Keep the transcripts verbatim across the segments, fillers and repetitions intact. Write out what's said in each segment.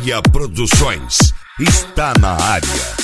Bahia Produções está na área.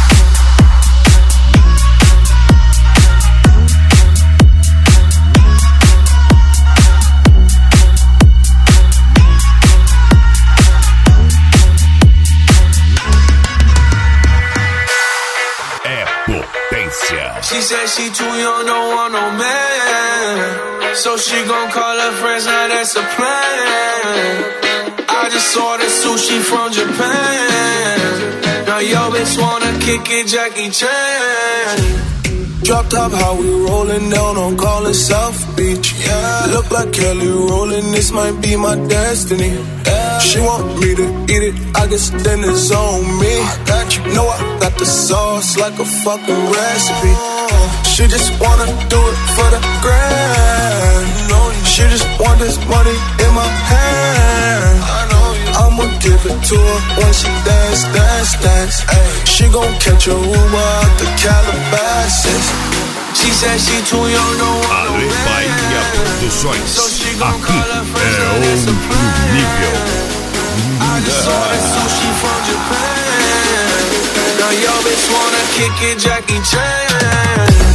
She said she too young, don't want no man, so she gon' call her friends, now that's a plan. I just ordered sushi from Japan. Now yo bitch wanna kick it, Jackie Chan. Drop top, how we rollin' down on Collin South Beach. Yeah, look like Kelly rollin', this might be my destiny. Yeah. She want me to eat it, I guess then it's on me. I got you, know I got the sauce like a fucking recipe. She just wanna do it for the grand. She just want this money in my hand. I'ma give it to her when she dance, dance, dance. Ay, she gon' catch a Uber out the Calabasas. She said she too young, don't want no man. Bahia Produções, so she gon' aqui call her friends, é now that's a outro plan. nível. I just ordered sushi from Japan. Now yo bitch wanna kick it, Jackie Chan.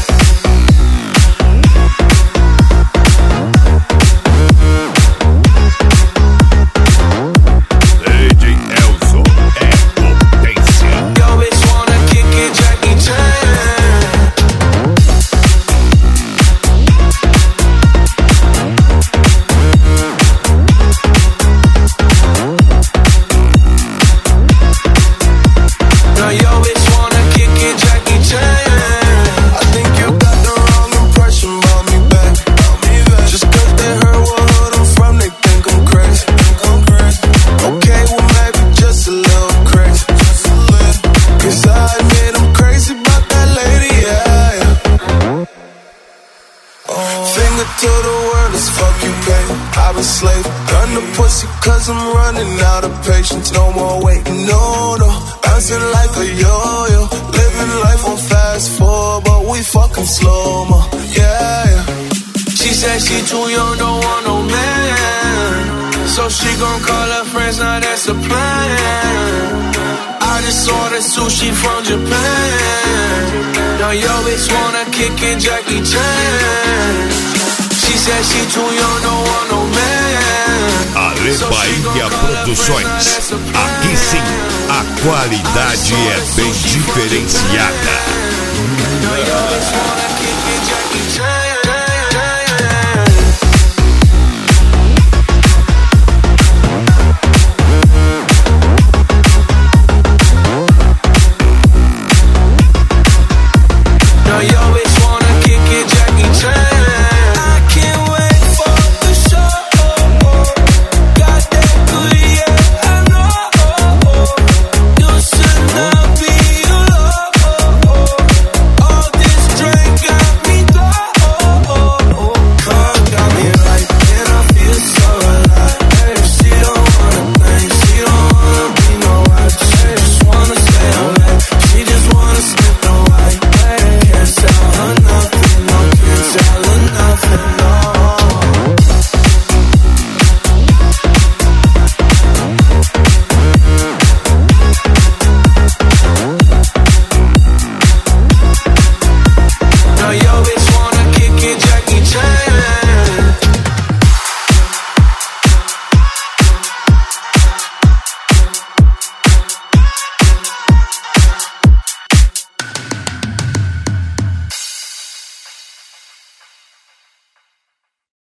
To the world as fuck you pay. I'm a slave, run the pussy cause I'm running out of patience. No more waiting, no, no. Bouncing like a yo-yo, living life on fast forward, but we fucking slow-mo, yeah, yeah. She said she too young, don't want no man, so she gon' call her friends, now that's a plan. I just ordered sushi from Japan. Now yo bitch wanna kick it, Jackie Chan. She said she too young, don't want no man. Ale Bahia Produções. Aqui sim, a qualidade é bem diferenciada. Now yo bitch wanna kick it, Jackie Chan.